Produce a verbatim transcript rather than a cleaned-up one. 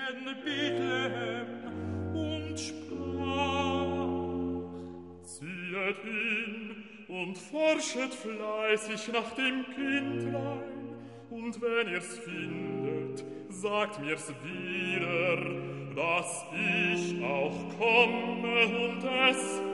Bethlehem und sprach: Ziehet hin und forschet fleißig nach dem Kindlein, und wenn ihr's findet, sagt mir's wieder, dass ich auch komme und es